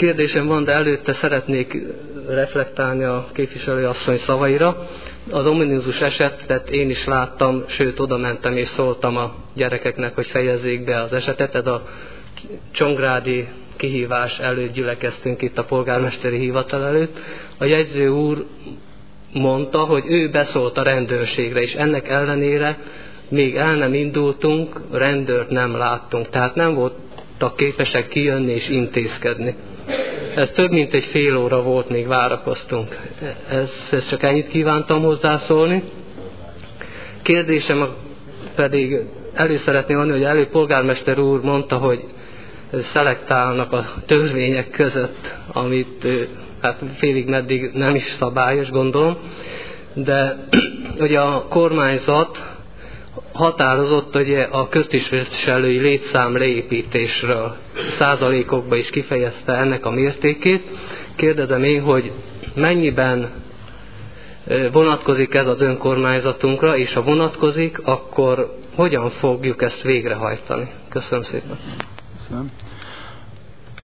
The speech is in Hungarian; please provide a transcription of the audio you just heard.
kérdésem van, de előtte szeretnék reflektálni a képviselőasszony szavaira. Az ominózus esetet én is láttam, sőt oda mentem és szóltam a gyerekeknek, hogy fejezzék be az esetet. Ez a csongrádi kihívás előtt gyülekeztünk itt a polgármesteri hivatal előtt. A jegyző úr mondta, hogy ő beszólt a rendőrségre, és ennek ellenére még el nem indultunk, rendőrt nem láttunk. Tehát nem voltak képesek kijönni és intézkedni. Ez több mint egy fél óra volt, még várakoztunk. Ez csak ennyit kívántam hozzászólni. Kérdésem pedig szeretném mondani, hogy polgármester úr mondta, hogy szelektálnak a törvények között, amit hát félig meddig nem is szabályos, gondolom, de ugye a kormányzat határozott ugye a köztisztviselői létszám leépítésről, százalékokba is kifejezte ennek a mértékét. Kérdezem én, hogy mennyiben vonatkozik ez az önkormányzatunkra, és ha vonatkozik, akkor hogyan fogjuk ezt végrehajtani? Köszönöm szépen. Köszönöm.